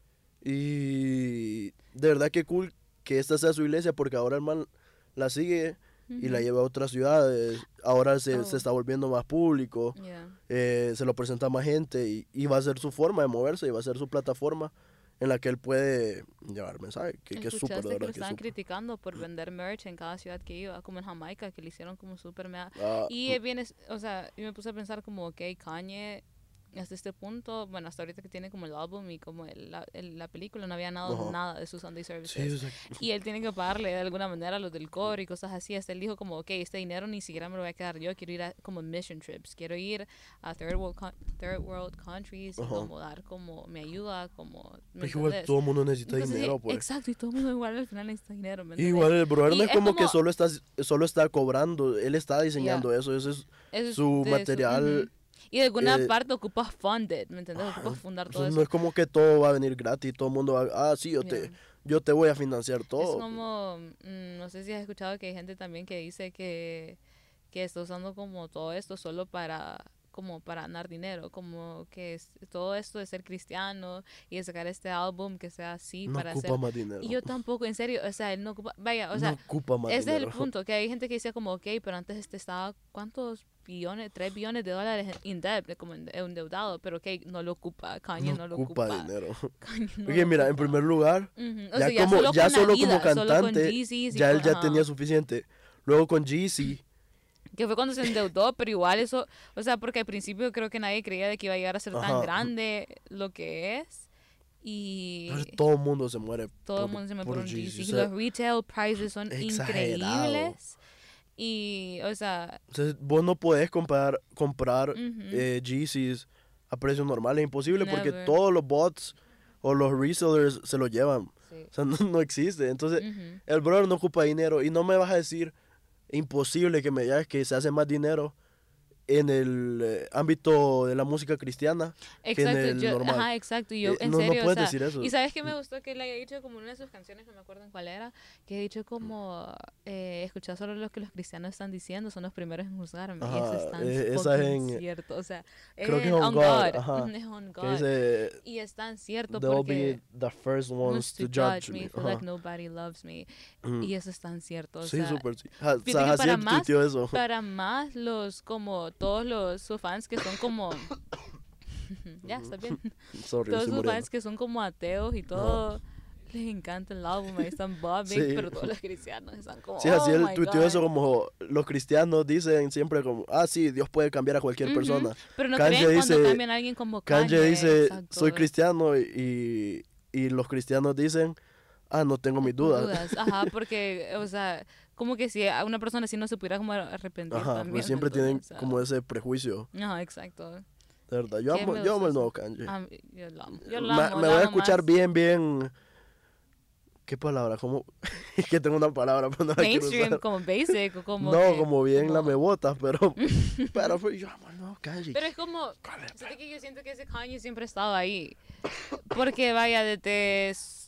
Y de verdad que cool que esta sea su iglesia, porque ahora el man la sigue y la lleva a otras ciudades. Ahora se está volviendo más público, se lo presenta a más gente y va a ser su forma de moverse y va a ser su plataforma en la que él puede llevar mensaje, que es súper, de verdad. Que lo estaban criticando por vender merch en cada ciudad que iba, como en Jamaica, que le hicieron como súper mega. Y viene, o sea, yo me puse a pensar como, ok, Kanye hasta este punto, bueno, hasta ahorita que tiene como el álbum y como la película, no había nada de sus Sunday services. Sí, y él tiene que pagarle de alguna manera a los del coro y cosas así. Hasta él dijo como, ok, este dinero ni siquiera me lo voy a quedar yo, quiero ir a como mission trips, quiero ir a third world countries y como dar como mi ayuda, como... Pero igual todo el mundo necesita dinero, pues. Exacto, y todo el mundo igual al final necesita dinero, ¿me igual el brother no es como que solo está cobrando, él está diseñando eso es su material. Y de alguna parte ocupas funded, ¿me entiendes? Ocupas fundar todo eso. No es como que todo va a venir gratis, todo el mundo va sí, yo te voy a financiar todo. Es como, no sé si has escuchado que hay gente también que dice que está usando como todo esto solo para ganar dinero, como que todo esto de ser cristiano y de sacar este álbum que sea así no para ocupa hacer... más dinero. Y yo tampoco, en serio, o sea, él no ocupa, vaya, o sea, no ocupa más ese dinero. es el punto, que hay gente que dice como, ok, pero antes estaba, ¿cuántos billones? 3 billones de dólares in debt, como endeudado, pero ok, no lo ocupa, Kanye no lo ocupa. Dinero. No Oye, mira, en primer lugar, ya solo como cantante, ya él ya tenía suficiente. Luego con Jeezy, que fue cuando se endeudó, pero igual eso, o sea, porque al principio creo que nadie creía de que iba a llegar a ser tan grande lo que es. Y todo el mundo se muere. Todo el mundo se muere por un Jeezy. Y los retail prices son increíbles. Y, o sea, vos no podés comprar Yeezys a precios normales, es imposible porque todos los bots o los resellers se lo llevan. O sea, no existe. Entonces, el brother no ocupa dinero y no me vas a decir imposible que me digas que se hace más dinero en el ámbito de la música cristiana que en el normal. Ajá, exacto. Y yo, en serio, no puedes decir eso. Y ¿sabes qué me gustó? Que él haya dicho como una de sus canciones, no me acuerdo en cuál era, que ha dicho como, escuchar solo lo que los cristianos están diciendo, son los primeros en juzgarme. Y eso es tan cierto. O sea, creo que es on God. Ajá. Es on God. Que dice, y es tan cierto they'll porque... be the first ones to judge me. Feel like nobody loves me. Y eso es tan cierto. O sí, sea, súper. Sí. Para más los como todos sus fans que son como ya está bien. Sorry, todos sus fans que son como ateos y todo les encanta el álbum, ahí están bobbing, pero todos los cristianos están como así él tuiteó eso como los cristianos dicen siempre como sí, Dios puede cambiar a cualquier persona, pero no creen cuando cambian a alguien como Kanye dice soy cristiano y los cristianos dicen no tengo mis dudas. Ajá, porque o sea, como que si a una persona así no se pudiera como arrepentir también. Pues siempre tienen como ese prejuicio. Ajá, exacto. De verdad, yo amo el nuevo Kanye. Yo lo amo. Me voy a escuchar bien. ¿Qué palabra? Como es que tengo una palabra, pero no la quiero usar. Como basic o como no, como bien la me botas, pero yo amo el nuevo Kanye. Pero es como, que yo siento que ese Kanye siempre ha estado ahí. Porque vaya, desde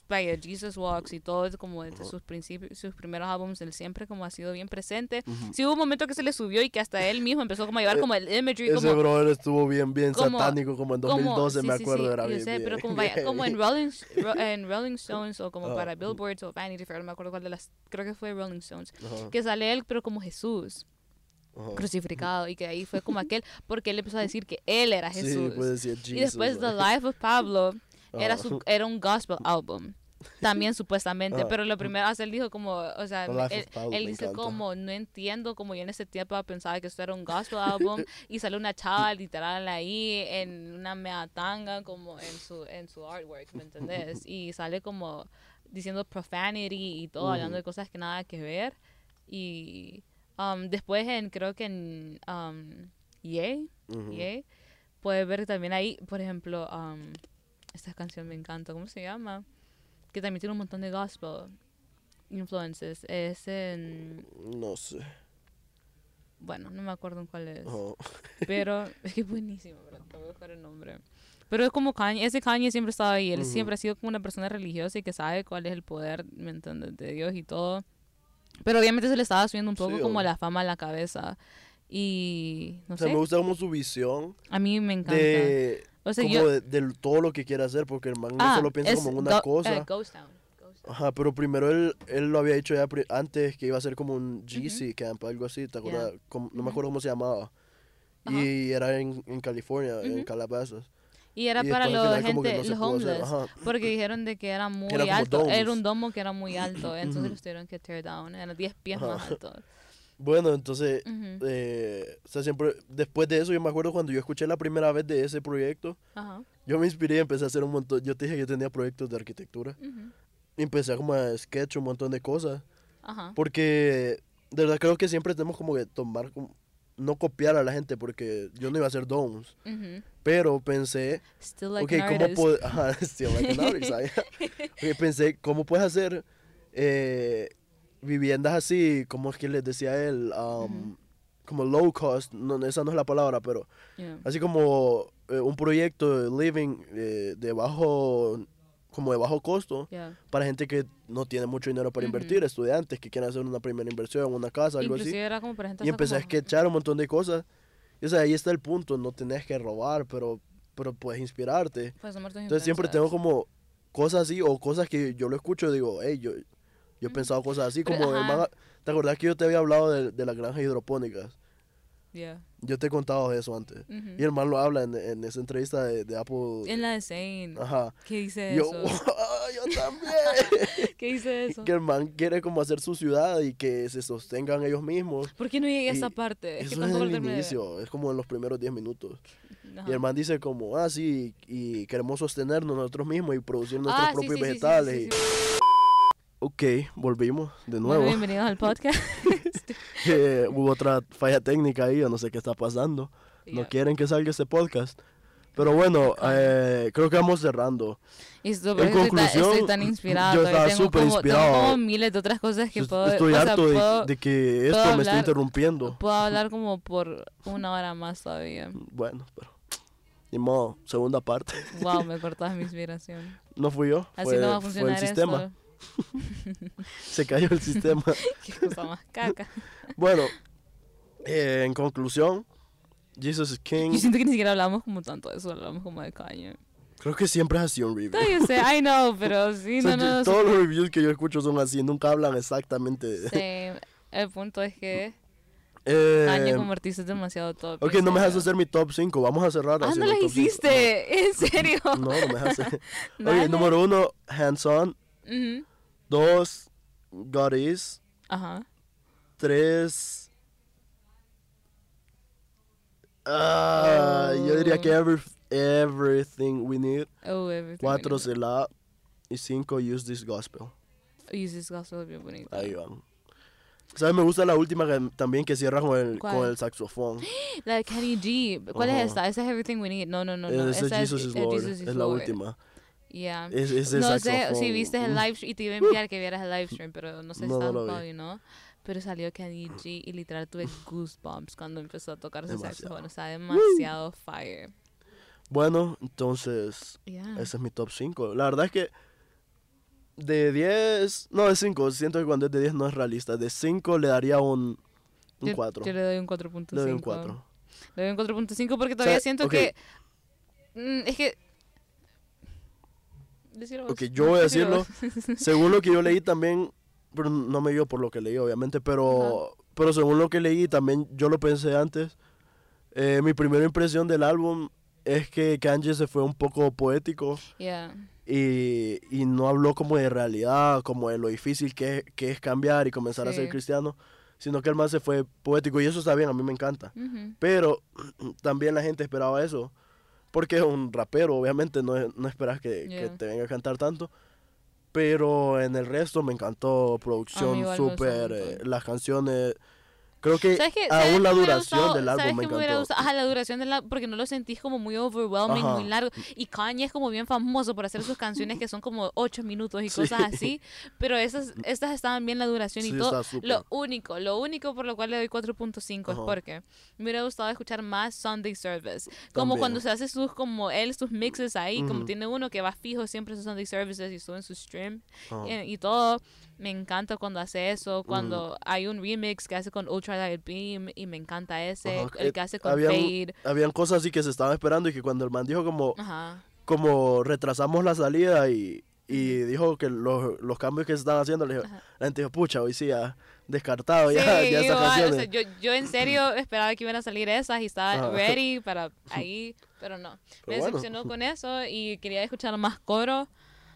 vaya, Jesus Walks y todo, como desde sus principios, sus primeros álbumes, él siempre como ha sido bien presente. Sí hubo un momento que se le subió y que hasta él mismo empezó como a llevar como el imagery. Ese como, brother estuvo bien como, satánico, como en 2012 sí, me sí, acuerdo, sí, era yo bien, sé, pero como, vaya, como en Rolling Stones o como para Billboard o Vanity Fair, no me acuerdo cuál de las, creo que fue Rolling Stones, que sale él, pero como Jesús. Crucificado, y que ahí fue como aquel, porque él empezó a decir que él era Jesús. Sí, puede decir Jesus, y después The Life of Pablo era un gospel album también supuestamente, pero lo primero, él dijo como, o sea, él dice como, no entiendo, como yo en ese tiempo pensaba que esto era un gospel album, y sale una chava literal ahí en una mea tanga como en su artwork, ¿me entendés? Y sale como diciendo profanity y todo, hablando de cosas que nada que ver, y después creo que en Yay, puedes ver también ahí, por ejemplo, esta canción me encanta, ¿cómo se llama? Que también tiene un montón de gospel influences. Es en... No sé. Bueno, no me acuerdo en cuál es. Pero es que es buenísimo, bro. Te voy a buscar el nombre. Pero es como Kanye. Ese Kanye siempre estaba ahí. Él siempre ha sido como una persona religiosa y que sabe cuál es el poder, ¿me entiendes? De Dios y todo. Pero obviamente se le estaba subiendo un poco como la fama a la cabeza. Y no sé. Me gusta como su visión. A mí me encanta. O sea, como de todo lo que quiere hacer, porque el man no solo piensa como en una cosa. Ghost Town. Ajá, pero primero él lo había hecho ya antes, que iba a ser como un GC camp, algo así, ¿te acuerdas? No me acuerdo cómo se llamaba. Y era en California, en Calabasas. Y era para la gente, los homeless, porque dijeron de que era muy alto. Era un domo que era muy alto, entonces los tuvieron que tear down. Era 10 pies más alto. Bueno, entonces, o sea, siempre, después de eso, yo me acuerdo cuando yo escuché la primera vez de ese proyecto, yo me inspiré y empecé a hacer un montón. Yo te dije que yo tenía proyectos de arquitectura. Y empecé como a sketch un montón de cosas. Porque, de verdad, creo que siempre tenemos como que tomar, no copiar a la gente, porque yo no iba a hacer domes. Pero pensé, still like an artist. Still like an artist. Okay, pensé, ¿cómo puedes hacer viviendas así, como es que les decía él, como low cost, no, esa no es la palabra, pero así como un proyecto de living de bajo costo para gente que no tiene mucho dinero para invertir, estudiantes que quieren hacer una primera inversión, una casa, algo así. Era como para gente y empecé a sketchar un montón de cosas. Y, o sea, ahí está el punto, no tenés que robar, pero puedes inspirarte. Entonces siempre tengo como cosas así, o cosas que yo lo escucho y digo, hey, yo he pensado cosas así, como ¿te acordás que yo te había hablado de las granjas hidropónicas? Yo te he contado eso antes. Y el man lo habla en esa entrevista de Apple. En la de Zane. Ajá. ¿Qué dice eso? Yo también. ¿Qué dice eso? Que el man quiere como hacer su ciudad y que se sostengan ellos mismos. ¿Por qué no llegué a esa parte? Eso es en el inicio, es como en los primeros 10 minutos. Y el man dice como, sí, y queremos sostenernos nosotros mismos y producir nuestros propios vegetales. Ok, volvimos de nuevo. Bueno, bienvenidos al podcast. Hubo otra falla técnica ahí, yo no sé qué está pasando. No quieren que salga este podcast. Pero bueno, creo que vamos cerrando. En conclusión, estoy tan inspirado. Yo estaba súper inspirado. Tengo como miles de otras cosas que puedo... Estoy harto de que esto me esté interrumpiendo. Puedo hablar como por 1 hora más todavía. Bueno, pero... Ni modo, segunda parte. Wow, me cortas mi inspiración. No fui yo, así no va a funcionar, fue el sistema. Se cayó el sistema. Qué cosa más caca. Bueno, en conclusión, Jesus is King. Yo siento que ni siquiera hablamos como tanto de eso, hablamos como de Kanye. Creo que siempre es así un review. No, yo sé, I know, pero sí, todos los reviews que yo escucho son así, nunca hablan exactamente de... Sí, el punto es que Kanye como artista es demasiado top. Ok, no me dejas hacer mi top 5, vamos a cerrar. No las hiciste, ¿en serio? No me dejas hacer. Oye, número 1, Hands On. 2, God Is. 3, yo diría que Everything We Need. 4, Selah. Y 5, Use This Gospel. Use This Gospel es bien bonito. Ahí van. ¿Sabes? Me gusta la última también, que cierra con el saxofón. La de Kenny G. ¿Cuál es esta? Esa es Everything We Need. No. Esa es Jesus is Lord. Es la última. Yeah. Es no sé si viste el live stream, y te iba a enviar que vieras el live stream, pero no sé si SoundCloud, ¿no? Pero salió Kenny G y literal tuve goosebumps cuando empezó a tocar ese saxofón. O sea, demasiado fire. Bueno, entonces, ese es mi top 5. La verdad es que De 10, no, de 5. Siento que cuando es de 10 no es realista. De 5 le daría un 4. Yo le doy un 4.5. Le doy un 4. Le doy un 4.5 porque todavía siento que... es que... Decirlo Ok, yo voy a decirlo. Según lo que yo leí también, pero no me dio por lo que leí, obviamente, pero según lo que leí también, yo lo pensé antes. Mi primera impresión del álbum es que Kanye se fue un poco poético. Yeah. Y no habló como de realidad, como de lo difícil que es cambiar y comenzar a ser cristiano, sino que el man se fue poético y eso está bien, a mí me encanta. Pero también la gente esperaba eso, porque es un rapero, obviamente no esperas que te venga a cantar tanto, pero en el resto me encantó, producción súper, las canciones... Creo que aún la duración del álbum me encantó. La duración del álbum, porque no lo sentís como muy overwhelming, muy largo. Y Kanye es como bien famoso por hacer sus canciones que son como 8 minutos y cosas así. Pero estas estaban bien la duración y todo. Lo único por lo cual le doy 4.5 es porque me hubiera gustado escuchar más Sunday Service. Como cuando se hace sus mixes ahí, como tiene uno que va fijo siempre en sus Sunday Services y sube en su stream y todo. Me encanta cuando hace eso, cuando hay un remix que hace con Ultralight Beam y me encanta ese, el que hace con Fade. Habían cosas así que se estaban esperando y que cuando el man dijo como retrasamos la salida y dijo que los cambios que se estaban haciendo, la gente dijo, pucha, hoy sí ya descartado ya esas canciones. O sea, yo en serio esperaba que iban a salir esas y estaba ready para ahí, pero no. Me decepcionó con eso y quería escuchar más coro.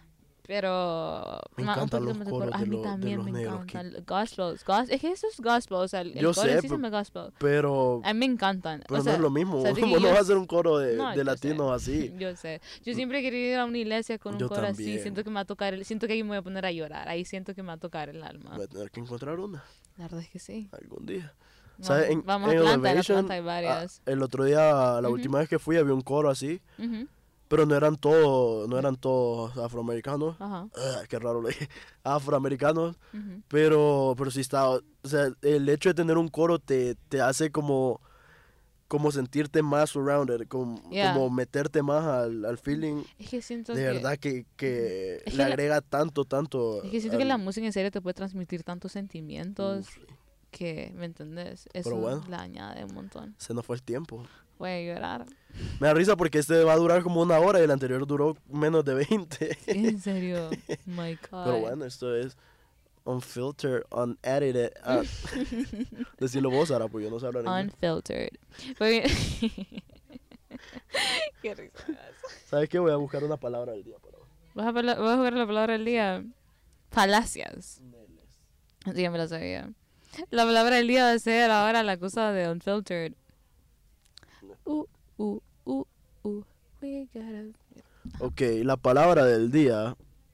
Pero me encantan los coros a mí también me encantan gospels. Es que eso es gospel, o sea, el coro sí se llama gospel. Pero a mí me encantan. Pero no es lo mismo. ¿Cómo no va a ser un coro de latinos así? Yo sé. Yo siempre he querido ir a una iglesia con un coro así. Siento que me va a tocar, siento que ahí me voy a poner a llorar. Ahí siento que me va a tocar el alma. Voy a tener que encontrar una. La verdad es que sí. Algún día. ¿Sabes? Vamos a Atlanta hay varias. El otro día, la última vez que fui, había un coro así. Pero no eran todos afroamericanos. Qué raro lo dije. Afroamericanos. Pero sí estaba... O sea, el hecho de tener un coro te hace como sentirte más surrounded. Como meterte más al feeling. Es que siento de verdad que le agrega tanto. Es que siento que la música en serio te puede transmitir tantos sentimientos. Que, ¿me entendés? Eso le añade un montón. Se nos fue el tiempo. Voy a llorar. Me da risa porque este va a durar como 1 hora y el anterior duró menos de 20. ¿En serio? My God. Pero bueno, esto es unfiltered, unedited. Decirlo vos, Sara, pues yo no sé hablar inglés. Unfiltered. Qué risa. ¿Sabes qué? Voy a buscar una palabra del día. ¿Vas a buscar la palabra del día? Falacias. Sí, ya me la sabía. La palabra del día va a ser ahora la cosa de unfiltered. We gotta... Ok, la palabra del día.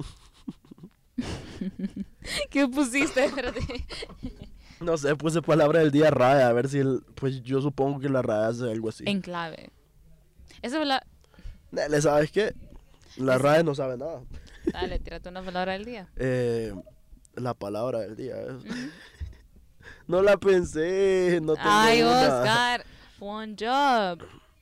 ¿Qué pusiste? Espérate. No sé, puse palabra del día RAE, a ver si pues yo supongo que la RAE hace algo así. En clave. Esa es la... Nele, ¿sabes qué? La RAE no sabe nada. Dale, tírate una palabra del día. La palabra del día. No la pensé, no tengo Ay, una. Oscar, one job.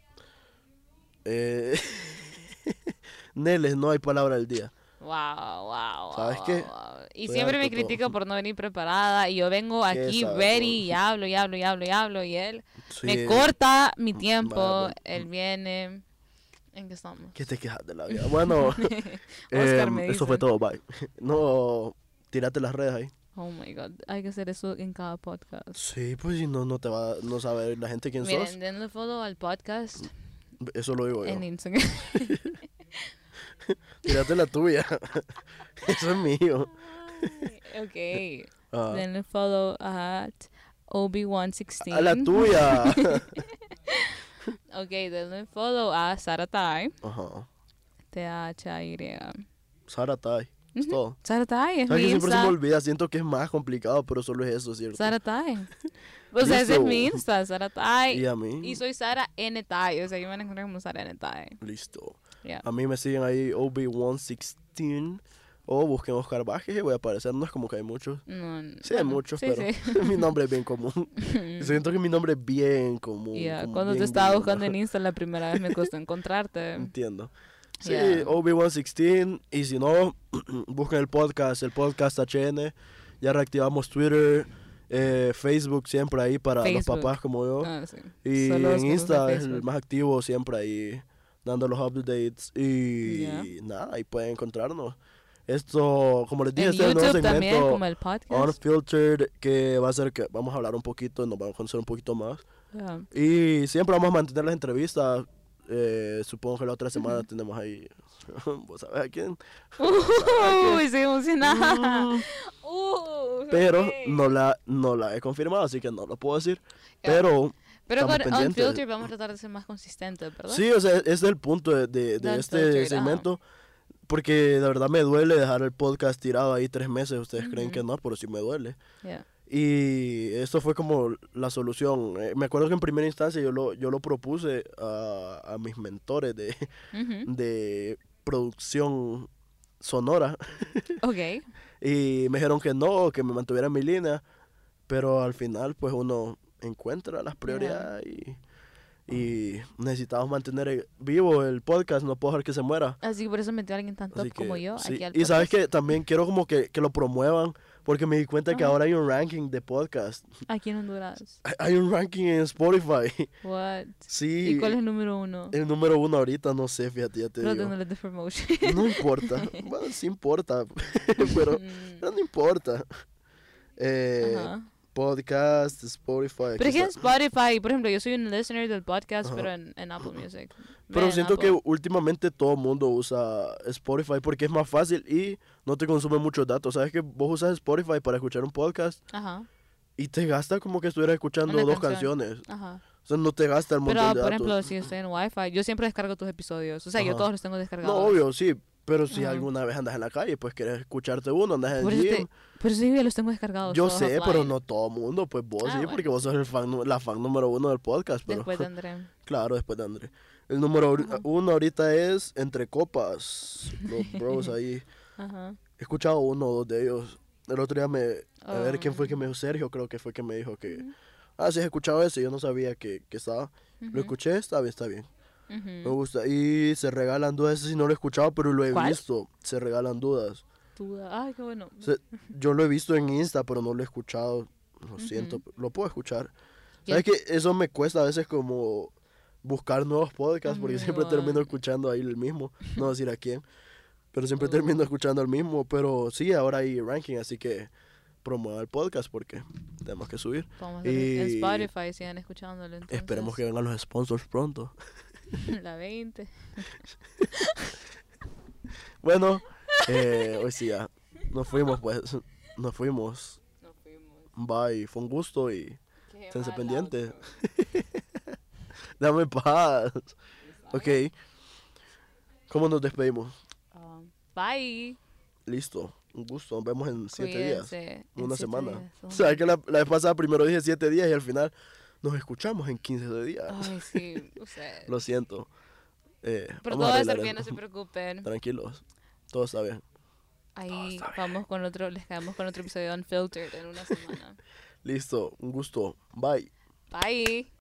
Neles, no hay palabra del día. Wow. ¿Sabes qué? Wow. Y siempre me critica por no venir preparada. Y yo vengo aquí ready y hablo. Y él me corta mi tiempo. Él viene. ¿En qué estamos? ¿Qué te quejas de la vida? Bueno, Oscar me dice. eso fue todo, bye. No, tírate las redes ahí. Oh my God, hay que hacer eso en cada podcast. Sí, pues si no te va no saber la gente quién sos. Miren, denle follow al podcast. Eso lo digo yo. En Instagram. Tírate la tuya. Eso es mío. Ok. Denle follow at Obi116. A la tuya. Ok, denle follow a Saratai. Ajá. THY. Saratai. Es todo. Saratai es mi Insta. Siempre se me olvida, siento que es más complicado, pero solo es eso, ¿cierto? Saratai. O sea, ese es mi Insta, Saratai. Y a mí. Y soy Sara N Tai, o sea, yo me van a encontrar como Sara N Tai. Listo. Yeah. A mí me siguen ahí Obi116 o busquen Oscar Vázquez y voy a aparecer. No es como que hay muchos. No, sí, hay muchos, pero mi nombre es bien común. Siento que mi nombre es bien común. Cuando te estaba buscando en Insta la primera vez me costó encontrarte. Entiendo. Sí, Yeah. Obi-Wan16. Y si no, busquen el podcast HN. Ya reactivamos Twitter, Facebook siempre ahí para los Facebook. papás como yo. Ah, sí. Y Solo los en que usan Insta es el Facebook. más activo siempre ahí, dando los updates. Y Yeah. nada, ahí pueden encontrarnos. Esto, como les dije, En este es el nuevo YouTube también, segmento como el podcast. Unfiltered, que va a ser que vamos a hablar un poquito, nos vamos a conocer un poquito más. Yeah. Y siempre vamos a mantener las entrevistas. Supongo que la otra semana Ujú. tenemos ahí, ¿vos sabés a quién? Estoy emocionada. Pero ok. no la he confirmado, así que no lo puedo decir. Ya. Pero Pero estamos con pendientes. Unfiltered vamos a tratar de ser más consistentes, ¿verdad? sí, o sea, ese es el punto de De este Unfiltered, segmento. Porque de verdad me duele dejar el podcast tirado ahí 3 meses. Ustedes creen que Ujú. no, pero sí me duele. Yeah. Y esto fue como la solución. Me acuerdo que en primera instancia yo lo propuse a mis mentores Ujú. de producción sonora. Ok. Y me dijeron que no, que me mantuviera en mi línea. Pero al final, pues uno encuentra las prioridades y necesitamos mantener vivo el podcast. No puedo dejar que se muera. Así que por eso metió a alguien tan top Así como que, yo sí. aquí al Y sabes podcast. que también quiero como que lo promuevan. Porque me di cuenta que Ajá. ahora hay un ranking de podcast. Aquí en Honduras. Hay un ranking en Spotify. What? Sí. ¿Y cuál es el número 1? El número 1 ahorita, no sé, fíjate, ya te Pero digo. dándole de promotion. No importa. Bueno, sí importa. pero no importa. Ajá. Podcast, Spotify. aquí Pero es que en está. Spotify, por ejemplo, yo soy un listener del podcast, Ajá. pero en Apple Music. Pero En siento que Apple. últimamente todo el mundo usa Spotify porque es más fácil y no te consume muchos datos. Sabes que vos usas Spotify para escuchar un podcast Ajá. y te gasta como que estuvieras escuchando Una dos canción. canciones. Ajá. O sea, no te gasta el Pero, montón de por datos. ejemplo, si estoy en Wi-Fi, yo siempre descargo tus episodios. O sea, yo Ajá. todos los tengo descargados. No, obvio, sí. Pero si Ajá. alguna vez andas en la calle, pues quieres escucharte uno, andas en Por el eso, gym. por eso yo ya los tengo descargados. Yo todos sé, offline. pero no todo mundo, pues vos Ah, sí, bueno. porque vos sos la fan número 1 del podcast, pero Después tendré. claro, después de André. El número Ajá. 1 ahorita es Entre Copas, los bros ahí. Ajá. He escuchado uno o dos de ellos. El otro día a ver quién fue el que me Um, dijo, Sergio creo que fue el que me dijo que, Ujú. sí, he escuchado ese, yo no sabía que estaba. Lo Ujú. escuché, está bien, me Ujú. gusta. Y Se Regalan Dudas, ese sí no lo he escuchado, pero lo he ¿Cuál? visto, Se Regalan Dudas. Ay, qué bueno. Yo lo he visto en Insta, pero no lo he escuchado. Lo siento, Ujú. lo puedo escuchar. Ya. ¿Sabes qué? Eso me cuesta a veces como buscar nuevos podcasts, porque siempre termino Amigo. escuchando ahí el mismo. No voy a decir a quién, pero siempre termino Oh. escuchando el mismo. Pero sí, ahora hay ranking, así que promueva el podcast porque tenemos que subir. Vamos a hacer en Y Spotify, sigan escuchándolo. Entonces, esperemos que vengan los sponsors pronto. La 20. Bueno, hoy sí ya. Nos fuimos, pues. Nos fuimos. Nos fuimos. Bye. Fue un gusto y Qué esténse mal pendientes. outro. Dame paz. Ok. ¿Cómo nos despedimos? Bye. Listo. Un gusto. Nos vemos en 7 días. Cuídense. En Una 7 semana. días. O sea, que la vez pasada primero dije 7 días y al final nos escuchamos en 15 días. Ay, sí. O sea, Lo siento. pero Vamos todo va a arreglar estar bien, no eso. se preocupen. Tranquilos. Todo está bien. Ahí está bien. vamos con otro, les caemos con otro episodio de Unfiltered en una semana. Listo. Un gusto. Bye. Bye.